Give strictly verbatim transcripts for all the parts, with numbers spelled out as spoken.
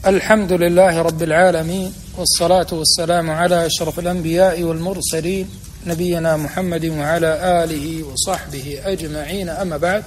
الحمد لله رب العالمين، والصلاة والسلام على أشرف الأنبياء والمرسلين نبينا محمد وعلى آله وصحبه أجمعين، أما بعد.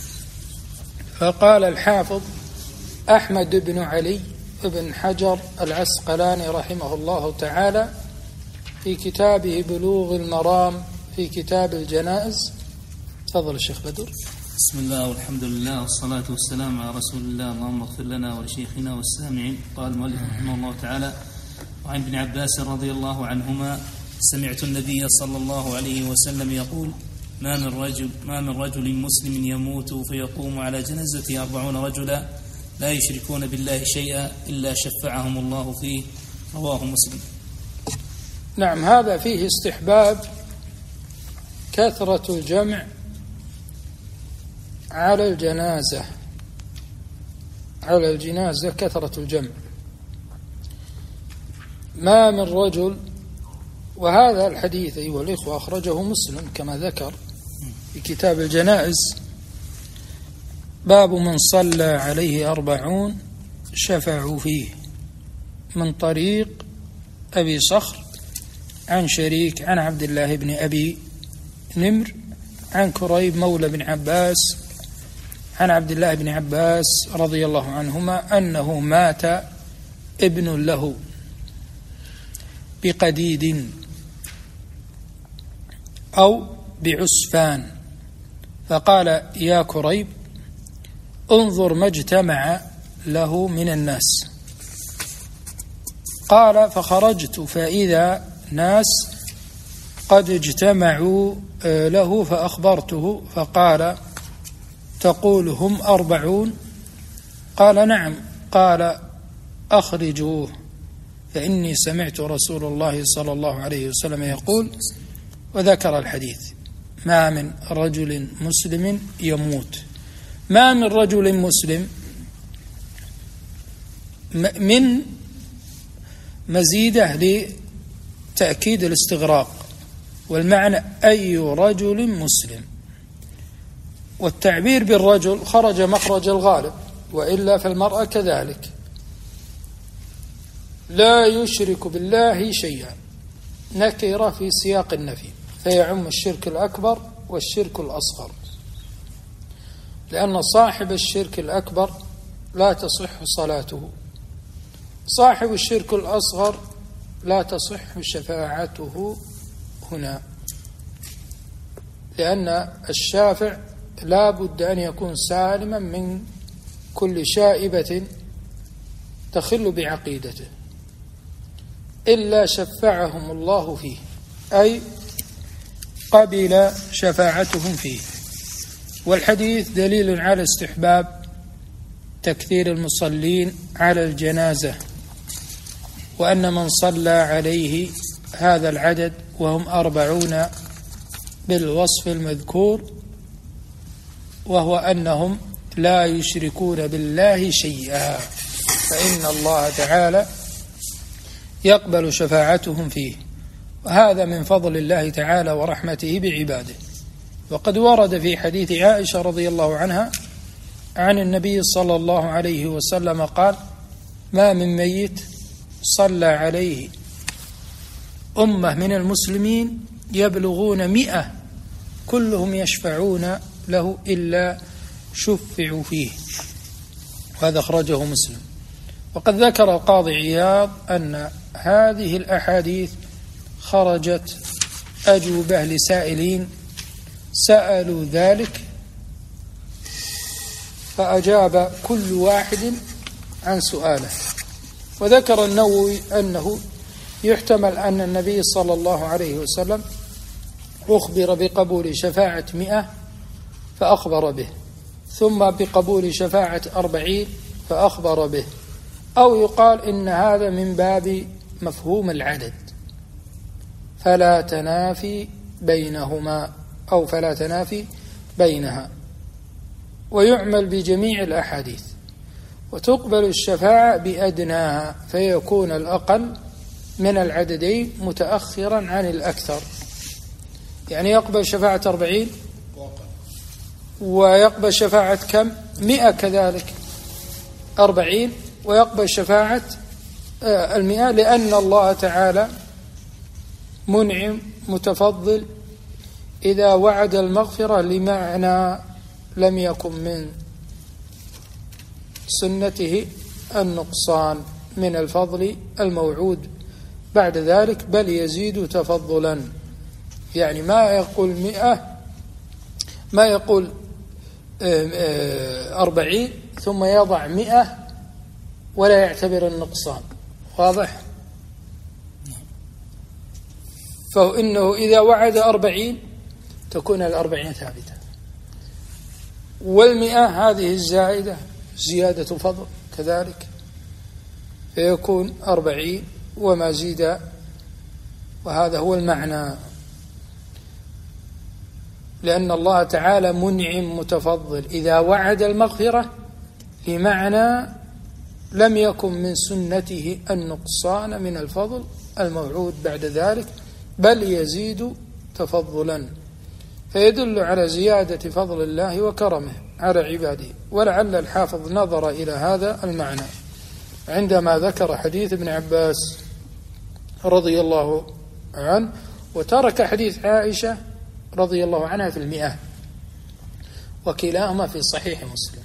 فقال الحافظ أحمد بن علي بن حجر العسقلاني رحمه الله تعالى في كتابه بلوغ المرام في كتاب الجنائز. تفضل الشيخ بدر. بسم الله والحمد لله والصلاة والسلام على رسول الله. اللهم اغفر لنا ولشيخنا والسامعين. قال المؤلف رحمه الله تعالى: وعن ابن عباس رضي الله عنهما سمعت النبي صلى الله عليه وسلم يقول: ما من رجل ما من رجل مسلم يموت فيقوم على جنازته أربعون رجلا لا يشركون بالله شيئا إلا شفعهم الله فيه. رواه مسلم. نعم، هذا فيه استحباب كثرة الجمع على الجنازة على الجنازة كثرة الجمع. ما من رجل، وهذا الحديث أيها الإخوة أخرجه مسلم كما ذكر في كتاب الجنائز، باب من صلى عليه أربعون شفعوا فيه، من طريق أبي صخر عن شريك عن عبد الله بن أبي نمر عن كريب مولى بن عباس عن عبد الله بن عباس رضي الله عنهما أنه مات ابن له بقديد أو بعسفان، فقال: يا كريب انظر ما اجتمع له من الناس. قال: فخرجت فإذا ناس قد اجتمعوا له فأخبرته، فقال: تقول هم أربعون؟ قال: نعم. قال: أخرجوه فإني سمعت رسول الله صلى الله عليه وسلم يقول، وذكر الحديث: ما من رجل مسلم يموت. ما من رجل مسلم من مزيدة لتأكيد الاستغراق، والمعنى أي رجل مسلم، والتعبير بالرجل خرج مخرج الغالب، وإلا فالمرأة كذلك. لا يشرك بالله شيئا نكرة في سياق النفي، فيعم الشرك الأكبر والشرك الأصغر، لأن صاحب الشرك الأكبر لا تصح صلاته، صاحب الشرك الأصغر لا تصح شفاعته هنا، لأن الشافع لا بد أن يكون سالما من كل شائبة تخل بعقيدته، إلا شفعهم الله فيه، أي قبل شفاعتهم فيه. والحديث دليل على استحباب تكثير المصلين على الجنازة، وأن من صلى عليه هذا العدد وهم أربعون بالوصف المذكور، وهو أنهم لا يشركون بالله شيئا، فإن الله تعالى يقبل شفاعتهم فيه، وهذا من فضل الله تعالى ورحمته بعباده. وقد ورد في حديث عائشة رضي الله عنها عن النبي صلى الله عليه وسلم قال: ما من ميت صلى عليه أمة من المسلمين يبلغون مئة كلهم يشفعون له إلا شفعوا فيه، وهذا أخرجه مسلم. وقد ذكر القاضي عياض أن هذه الأحاديث خرجت أجوبة لسائلين سألوا ذلك، فأجاب كل واحد عن سؤاله. وذكر النووي أنه يحتمل أن النبي صلى الله عليه وسلم أخبر بقبول شفاعة مئة فأخبر به، ثم بقبول شفاعة أربعين فأخبر به، أو يقال إن هذا من باب مفهوم العدد، فلا تنافي بينهما أو فلا تنافي بينها، ويعمل بجميع الأحاديث، وتقبل الشفاعة بأدناها، فيكون الأقل من العددين متأخرا عن الأكثر، يعني يقبل شفاعة أربعين ويقبل شفاعة كم؟ مئة كذلك، أربعين ويقبل شفاعة المئة، لأن الله تعالى منعم متفضل إذا وعد المغفرة لمعنى لم يكن من سنته النقصان من الفضل الموعود بعد ذلك، بل يزيد تفضلا. يعني ما يقول مئة، ما يقول أربعين ثم يضع مئة ولا يعتبر النقصان. واضح؟ فإنه إذا وعد أربعين تكون الأربعين ثابتة، والمئة هذه الزائدة زيادة فضل كذلك، فيكون أربعين وما زيد، وهذا هو المعنى. لأن الله تعالى منعم متفضل إذا وعد المغفرة بمعنى لم يكن من سنته النقصان من الفضل الموعود بعد ذلك، بل يزيد تفضلا، فيدل على زيادة فضل الله وكرمه على عباده. ولعل الحافظ نظر إلى هذا المعنى عندما ذكر حديث ابن عباس رضي الله عنه، وترك حديث عائشة رضي الله عنها في المئة، وكلاهما في صحيح مسلم.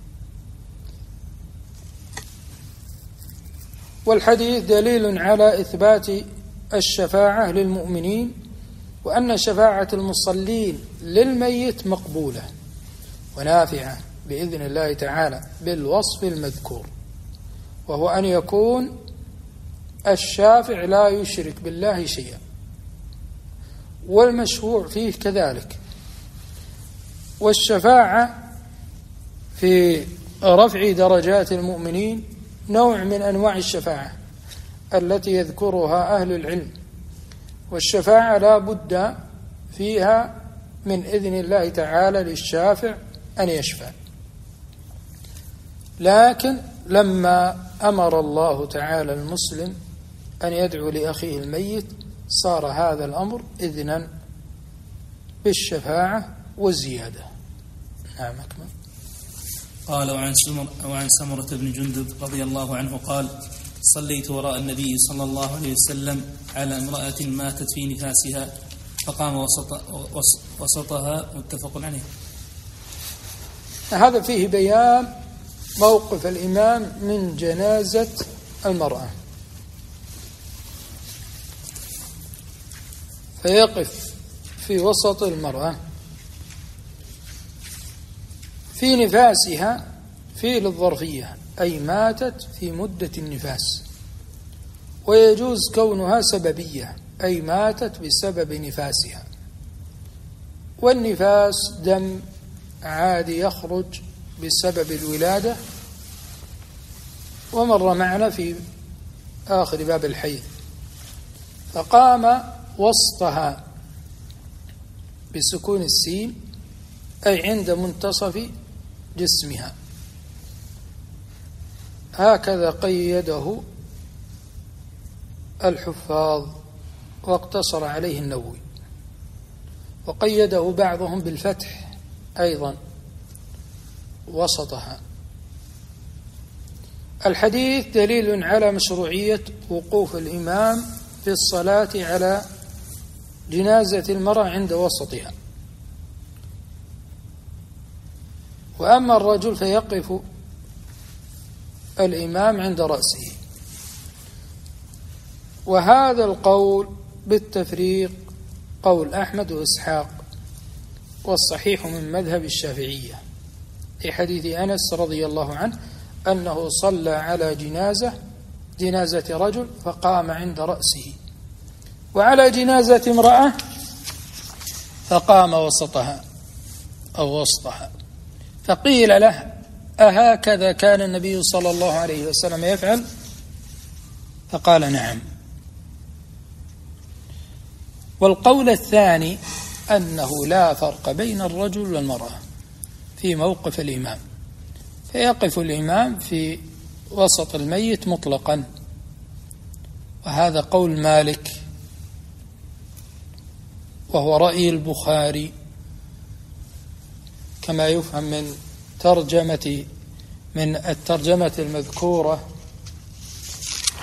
والحديث دليل على إثبات الشفاعة للمؤمنين، وأن شفاعة المصلين للميت مقبولة ونافعة بإذن الله تعالى بالوصف المذكور، وهو أن يكون الشافع لا يشرك بالله شيئا، والمشروع فيه كذلك. والشفاعة في رفع درجات المؤمنين نوع من أنواع الشفاعة التي يذكرها أهل العلم، والشفاعة لا بد فيها من إذن الله تعالى للشافع أن يشفع. لكن لما أمر الله تعالى المسلم أن يدعو لأخيه الميت صار هذا الأمر إذنا بالشفاعة والزيادة. نعم أكمل. قال وعن سمر وعن سمرة بن جندب رضي الله عنه قال: صليت وراء النبي صلى الله عليه وسلم على امرأة ماتت في نفاسها فقام وسط وسطها، متفق عليه. هذا فيه بيان موقف الإمام من جنازة المرأة، فيقف في وسط المرأة في نفاسها، في للظرفية أي ماتت في مدة النفاس، ويجوز كونها سببية أي ماتت بسبب نفاسها. والنفاس دم عادي يخرج بسبب الولادة، ومر معنا في آخر باب الحيض. فقام وسطها بسكون السين أي عند منتصف جسمها، هكذا قيده الحفاظ واقتصر عليه النووي، وقيده بعضهم بالفتح أيضا وسطها. الحديث دليل على مشروعية وقوف الإمام في الصلاة على جنازة المرأة عند وسطها. وأما الرجل فيقف الإمام عند رأسه. وهذا القول بالتفريق قول أحمد وإسحاق، والصحيح من مذهب الشافعية في حديث أنس رضي الله عنه أنه صلى على جنازة جنازة رجل فقام عند رأسه، وعلى جنازة امرأة فقام وسطها أو وسطها. فقيل له: أهكذا كان النبي صلى الله عليه وسلم يفعل؟ فقال: نعم. والقول الثاني أنه لا فرق بين الرجل والمرأة في موقف الإمام، فيقف الإمام في وسط الميت مطلقا، وهذا قول مالك، وهو رأي البخاري كما يفهم من ترجمة من الترجمة المذكورة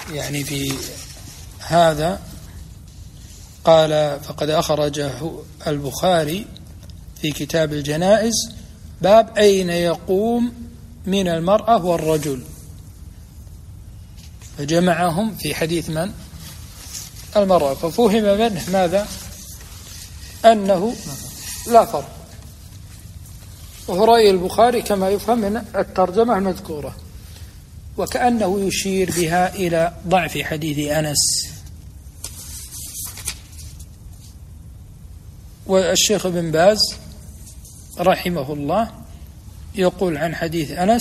يعني في هذا قال فقد أخرجه البخاري في كتاب الجنائز باب أين يقوم من المرأة والرجل، فجمعهم في حديث من؟ المرأة، ففهم منه ماذا؟ أنه لا فرق، وهو رأي البخاري كما يفهم من الترجمة المذكورة، وكأنه يشير بها إلى ضعف حديث أنس. والشيخ ابن باز رحمه الله يقول عن حديث أنس،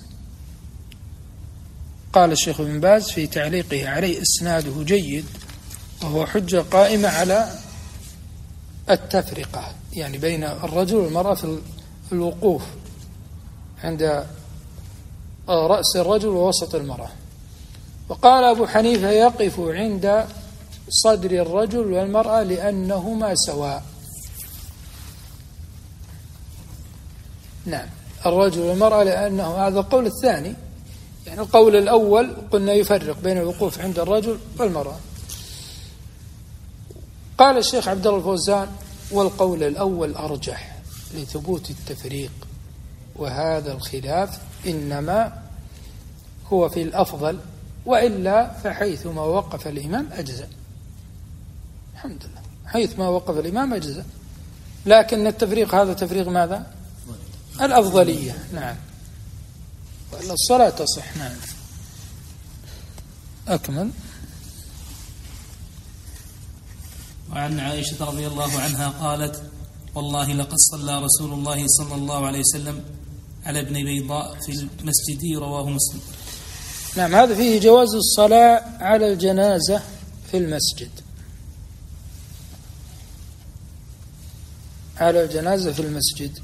قال الشيخ ابن باز في تعليقه عليه إسناده جيد، وهو حجة قائمة على التفرقة يعني بين الرجل والمرأة في الوقوف عند رأس الرجل ووسط المرأة. وقال أبو حنيفة يقف عند صدر الرجل والمرأة لأنهما سواء. نعم، الرجل والمرأة لأنه هذا القول الثاني، يعني القول الأول قلنا يفرق بين الوقوف عند الرجل والمرأة. قال الشيخ عبد الله الفوزان والقول الأول أرجح لثبوت التفريق، وهذا الخلاف إنما هو في الأفضل، وإلا فحيثما وقف الإمام أجزاء. الحمد لله، حيثما وقف الإمام أجزاء، لكن التفريق هذا تفريق ماذا؟ الأفضلية. نعم، وإلا الصلاة تصح. نعم، أكمل. وعن عائشة رضي الله عنها قالت: والله لقد صلى رسول الله صلى الله عليه وسلم على ابن بيضاء في المسجد، رواه مسلم. نعم، هذا فيه جواز الصلاة على الجنازة في المسجد، على الجنازة في المسجد.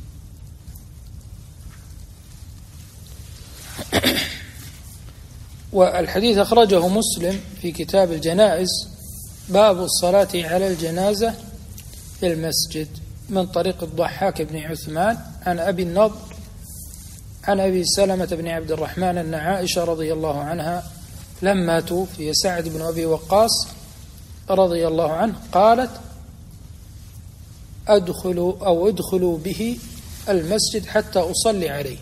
والحديث أخرجه مسلم في كتاب الجنائز باب الصلاة على الجنازة في المسجد من طريق الضحاك بن عثمان عن أبي النضر عن أبي سلمة بن عبد الرحمن أن عائشة رضي الله عنها لما توفي سعد بن أبي وقاص رضي الله عنه قالت: أدخلوا أو ادخلوا به المسجد حتى أصلي عليه،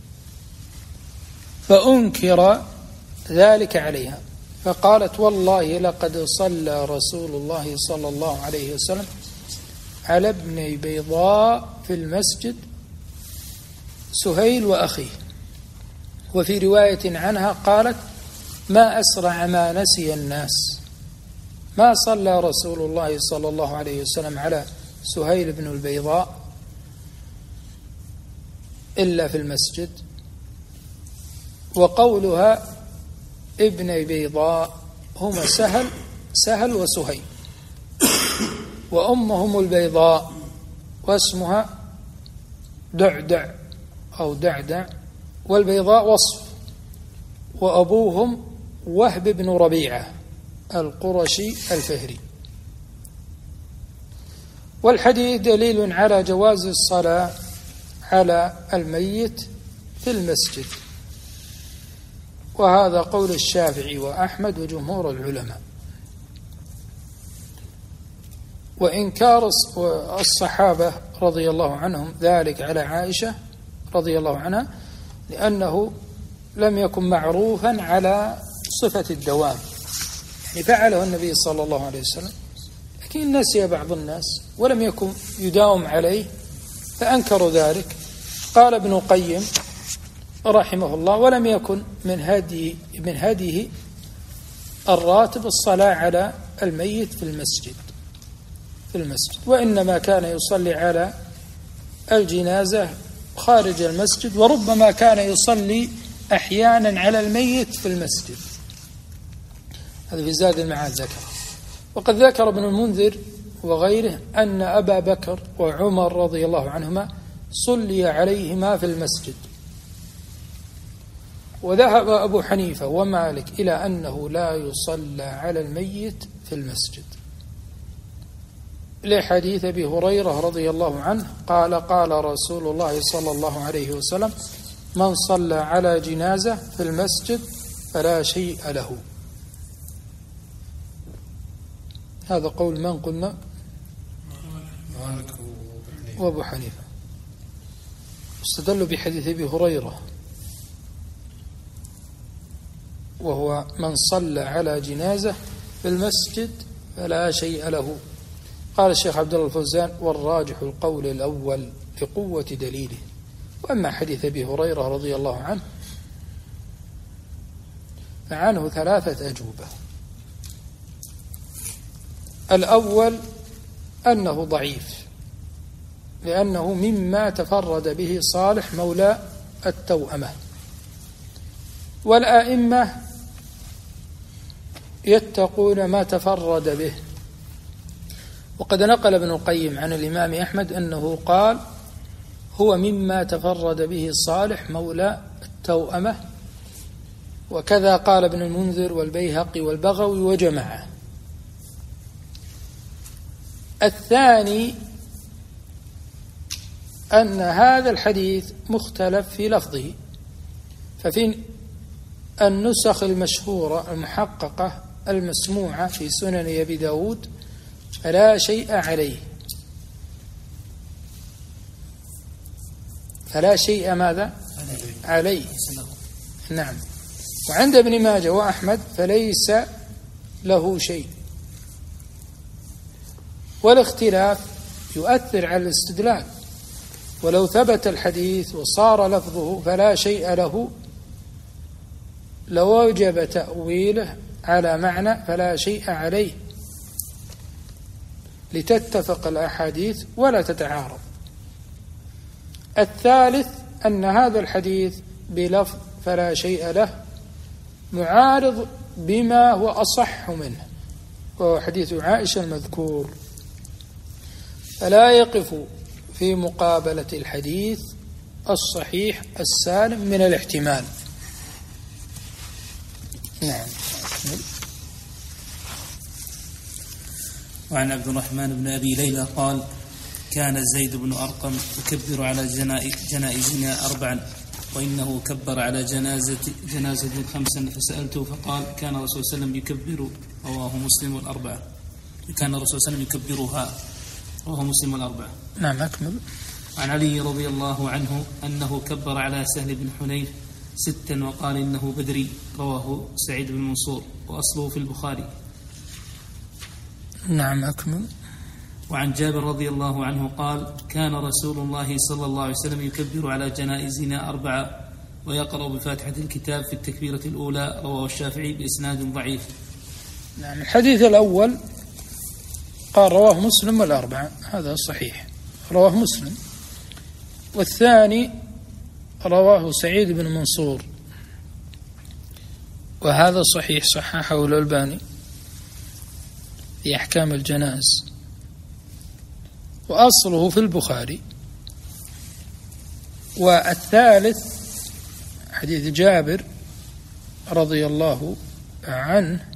فأنكر ذلك عليها، فقالت: والله لقد صلى رسول الله صلى الله عليه وسلم على ابن بيضاء في المسجد سهيل وأخيه. وفي رواية عنها قالت: ما أسرع ما نسي الناس، ما صلى رسول الله صلى الله عليه وسلم على سهيل بن البيضاء إلا في المسجد. وقولها ابن بيضاء هما سهل سهل وسهيل، وأمهم البيضاء واسمها دعدع أو دعدع، والبيضاء وصف، وأبوهم وهب بن ربيعة القرشي الفهري. والحديث دليل على جواز الصلاة على الميت في المسجد، وهذا قول الشافعي وأحمد وجمهور العلماء. وإنكار الصحابة رضي الله عنهم ذلك على عائشة رضي الله عنها لأنه لم يكن معروفا على صفة الدوام، يعني فعله النبي صلى الله عليه وسلم لكن نسي بعض الناس ولم يكن يداوم عليه فأنكروا ذلك. قال ابن القيم رحمه الله: ولم يكن من هدي من هديه الراتب الصلاة على الميت في المسجد في المسجد وإنما كان يصلي على الجنازة خارج المسجد، وربما كان يصلي أحيانا على الميت في المسجد. هذا في زاد المعاد ذكر. وقد ذكر ابن المنذر وغيره أن أبا بكر وعمر رضي الله عنهما صلي عليهما في المسجد. وذهب أبو حنيفة ومالك إلى أنه لا يصلى على الميت في المسجد لحديث أبي هريرة رضي الله عنه قال: قال رسول الله صلى الله عليه وسلم: من صلى على جنازة في المسجد فلا شيء له. هذا قول من قلنا؟ وأبو حنيفة. استدلوا بحديث أبي هريرة وهو من صلى على جنازة في المسجد فلا شيء له. قال الشيخ عبد الله الفوزان: والراجح القول الأول لقوة دليله. وأما حديث أبي هريرة رضي الله عنه فعنه ثلاثة أجوبة. الأول أنه ضعيف لأنه مما تفرد به صالح مولى التوأمة، والآئمة يتقون ما تفرد به. وقد نقل ابن القيم عن الإمام أحمد أنه قال: هو مما تفرد به صالح مولى التوأمة. وكذا قال ابن المنذر والبيهقي والبغوي وجماعة. الثاني أن هذا الحديث مختلف في لفظه، ففي النسخ المشهورة المحققة المسموعة في سنن أبي داود فلا شيء عليه، فلا شيء ماذا؟ عليه. نعم. وعند ابن ماجه وأحمد فليس له شيء. والاختلاف يؤثر على الاستدلال، ولو ثبت الحديث وصار لفظه فلا شيء له لوجب تأويله على معنى فلا شيء عليه لتتفق الأحاديث ولا تتعارض. الثالث أن هذا الحديث بلفظ فلا شيء له معارض بما هو أصح منه، وهو حديث عائشة المذكور، فلا يقف في مقابلة الحديث الصحيح السالم من الاحتمال. نعم. وعن عبد الرحمن بن أبي ليلى قال: كان زيد بن أرقم يكبر على جنائزنا أربعا، وإنه كبر على جنازة جنازة خمسا، فسألته فقال: كان الرسول صلى الله عليه وسلم يكبر، رواه مسلم الأربعة. كان الرسول صلى الله عليه وسلم يكبرها، رواه مسلم الأربعة. نعم. أكمل. عن علي رضي الله عنه أنه كبر على سهل بن حنيف ستا وقال إنه بدري، رواه سعيد بن منصور وأصله في البخاري. نعم. أكمل. وعن جابر رضي الله عنه قال: كان رسول الله صلى الله عليه وسلم يكبر على جنائزنا أربعة ويقرأ بفاتحة الكتاب في التكبيرة الأولى، رواه الشافعي بإسناد ضعيف. نعم. الحديث الأول قال رواه مسلم والأربعة، هذا صحيح، رواه مسلم. والثاني رواه سعيد بن منصور، وهذا صحيح، صححه الألباني في أحكام الجنائز، وأصله في البخاري. والثالث حديث جابر رضي الله عنه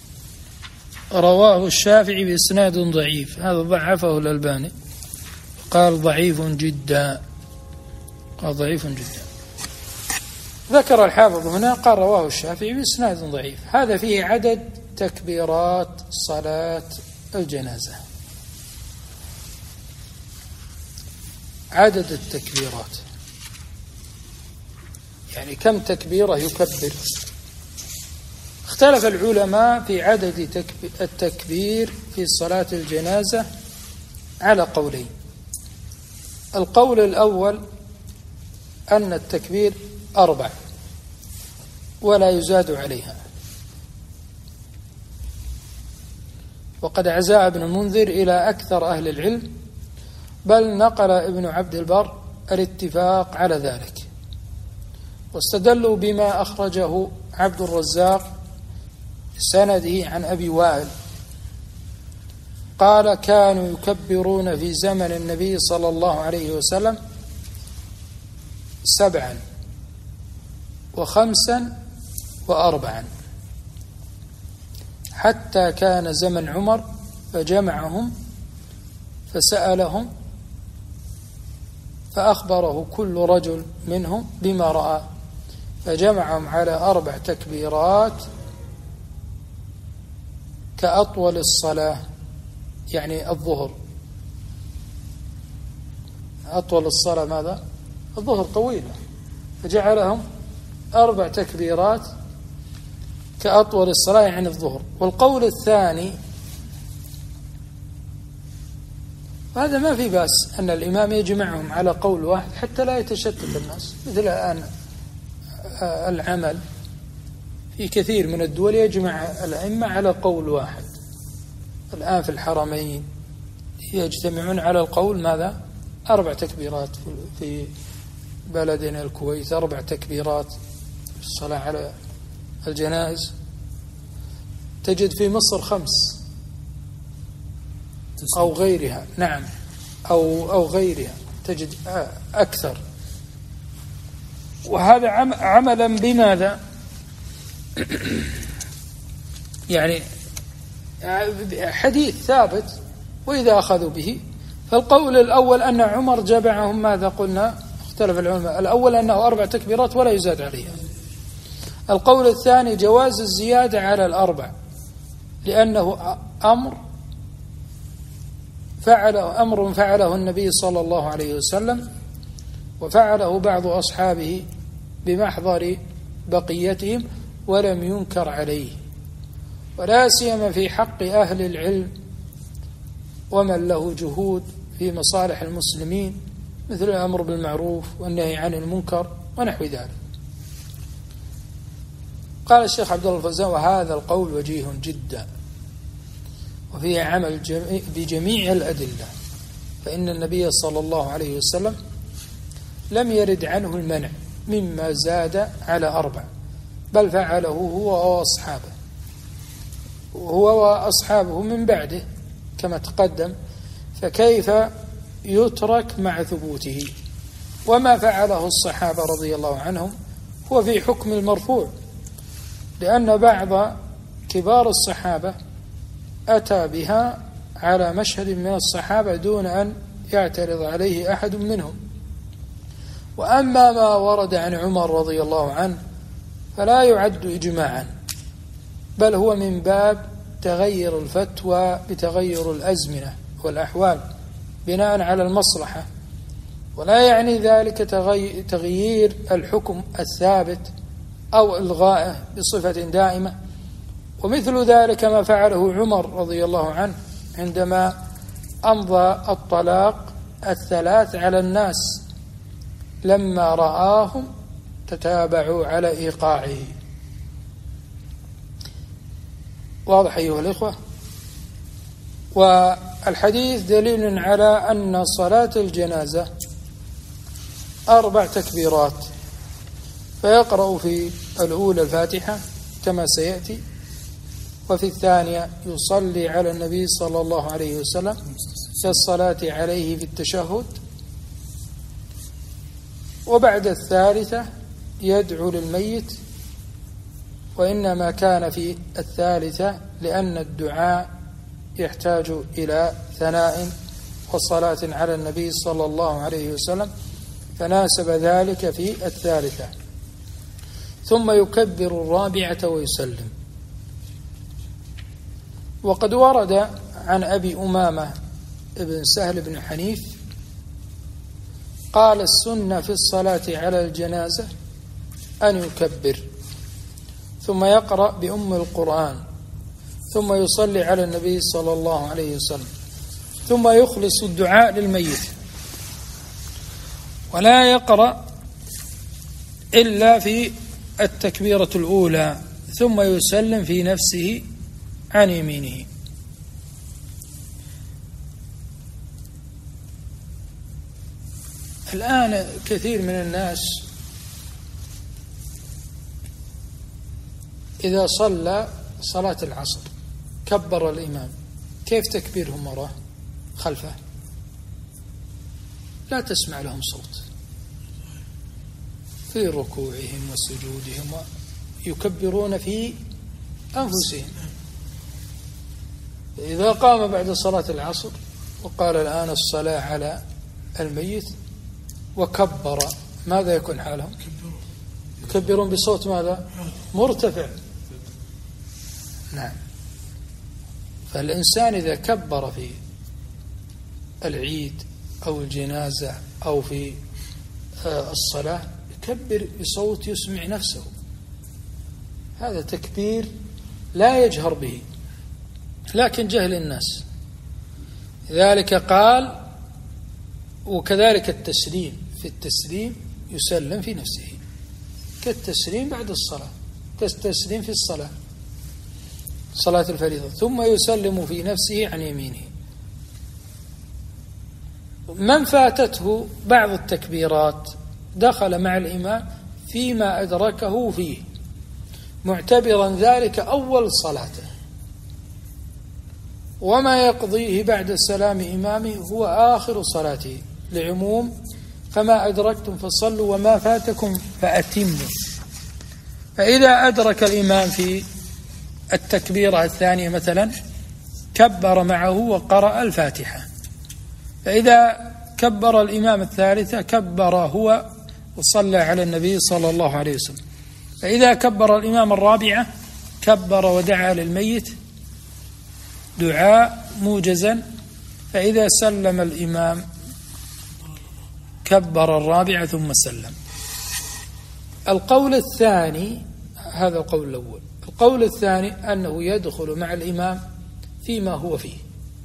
رواه الشافعي بإسناد ضعيف، هذا ضعفه الألباني، قال ضعيف جدا، قال ضعيف جدا. ذكر الحافظ هنا قال رواه الشافعي بإسناد ضعيف. هذا فيه عدد تكبيرات صلاة الجنازة، عدد التكبيرات، يعني كم تكبيرة يكبر. اختلف العلماء في عدد التكبير في صلاة الجنازة على قولين. القول الأول أن التكبير أربع ولا يزاد عليها، وقد عزا ابن المنذر إلى أكثر أهل العلم، بل نقل ابن عبد البر الاتفاق على ذلك، واستدلوا بما أخرجه عبد الرزاق سنده عن أبي وائل قال: كانوا يكبرون في زمن النبي صلى الله عليه وسلم سبعا وخمسا وأربعا، حتى كان زمن عمر فجمعهم فسألهم فأخبره كل رجل منهم بما رأى، فجمعهم على أربع تكبيرات كأطول الصلاة يعني الظهر أطول الصلاة ماذا؟ الظهر طويلة، فجعلهم أربع تكبيرات كأطول الصلاة يعني الظهر. والقول الثاني هذا ما في بأس أن الإمام يجمعهم على قول واحد حتى لا يتشتت الناس، مثل الآن العمل في كثير من الدول يجمع الأئمة على قول واحد. الآن في الحرمين يجتمعون على القول ماذا؟ أربع تكبيرات. في بلدنا الكويت أربع تكبيرات في الصلاة على الجنائز. تجد في مصر خمس أو غيرها، نعم، أو أو غيرها تجد أكثر. وهذا عملا بماذا؟ يعني حديث ثابت وإذا أخذوا به. فالقول الأول أن عمر جمعهم ماذا قلنا؟ اختلف العلماء. الأول أنه أربع تكبيرات ولا يزاد عليها. القول الثاني جواز الزيادة على الأربع، لأنه أمر فعله أمر فعله النبي صلى الله عليه وسلم، وفعله بعض أصحابه بمحضر بقيتهم ولم ينكر عليه، ولا سيما في حق أهل العلم ومن له جهود في مصالح المسلمين، مثل الأمر بالمعروف والنهي عن المنكر ونحو ذلك. قال الشيخ عبد الله الفوزان: وهذا القول وجيه جدا، وفيه عمل بجميع الأدلة، فإن النبي صلى الله عليه وسلم لم يرد عنه المنع مما زاد على أربع، بل فعله هو وأصحابه وهو وأصحابه من بعده كما تقدم، فكيف يترك مع ثبوته؟ وما فعله الصحابة رضي الله عنهم هو في حكم المرفوع، لأن بعض كبار الصحابة أتى بها على مشهد من الصحابة دون أن يعترض عليه أحد منهم. وأما ما ورد عن عمر رضي الله عنه فلا يعد إجماعا، بل هو من باب تغير الفتوى بتغير الأزمنة والأحوال بناء على المصلحة، ولا يعني ذلك تغيير الحكم الثابت أو إلغائه بصفة دائمة. ومثل ذلك ما فعله عمر رضي الله عنه عندما أمضى الطلاق الثلاث على الناس لما رآهم تتابعوا على إيقاعه. واضح أيها الإخوة؟ والحديث دليل على أن صلاة الجنازة أربع تكبيرات، فيقرأ في الأولى الفاتحة كما سيأتي، وفي الثانية يصلي على النبي صلى الله عليه وسلم كالصلاة عليه في التشهد، وبعد الثالثة يدعو للميت، وإنما كان في الثالثة لأن الدعاء يحتاج إلى ثناء وصلاة على النبي صلى الله عليه وسلم، فناسب ذلك في الثالثة. ثم يكبر الرابعة ويسلم. وقد ورد عن أبي أمامة ابن سهل بن حنيف قال: السنة في الصلاة على الجنازة أن يكبر ثم يقرأ بأم القرآن ثم يصلي على النبي صلى الله عليه وسلم ثم يخلص الدعاء للميت، ولا يقرأ إلا في التكبيرة الأولى ثم يسلم في نفسه عن يمينه. الآن كثير من الناس إذا صلى صلاة العصر كبر الإمام، كيف تكبيرهم وراه خلفه؟ لا تسمع لهم صوت في ركوعهم وسجودهم، يكبرون في أنفسهم. إذا قام بعد صلاة العصر وقال الآن الصلاة على الميت وكبر، ماذا يكون حالهم؟ يكبرون بصوت ماذا؟ مرتفع. نعم. فالإنسان إذا كبر في العيد أو الجنازة أو في الصلاة يكبر بصوت يسمع نفسه، هذا تكبير لا يجهر به، لكن جهل الناس. لذلك قال وكذلك التسليم، في التسليم يسلم في نفسه كالتسليم بعد الصلاة، كالتسليم في الصلاة صلاة الفريضة، ثم يسلم في نفسه عن يمينه. من فاتته بعض التكبيرات دخل مع الإمام فيما أدركه فيه معتبرا ذلك أول صلاته، وما يقضيه بعد سلام إمامه هو آخر صلاته، لعموم فما أدركتم فصلوا وما فاتكم فأتموا. فإذا أدرك الإمام في التكبيرة الثانية مثلا كبر معه وقرأ الفاتحة، فإذا كبر الإمام الثالثة كبر هو وصلى على النبي صلى الله عليه وسلم، فإذا كبر الإمام الرابعة كبر ودعا للميت دعاء موجزا، فإذا سلم الإمام كبر الرابعة ثم سلم. القول الثاني، هذا القول الأول. القول الثاني أنه يدخل مع الإمام فيما هو فيه،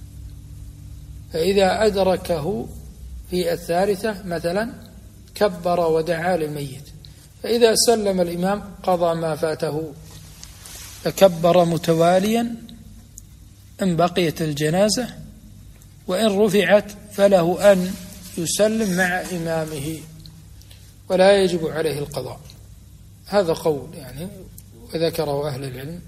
فإذا أدركه في الثالثة مثلا كبر ودعا للميت، فإذا سلم الإمام قضى ما فاته فكبر متواليا إن بقيت الجنازة، وإن رفعت فله أن يسلم مع إمامه ولا يجب عليه القضاء. هذا قول يعني وذكره أهل العلم.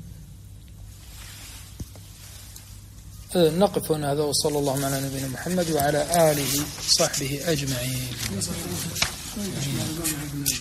نقف هنا، هذا وصلى الله على نبينا محمد وعلى آله وصحبه أجمعين.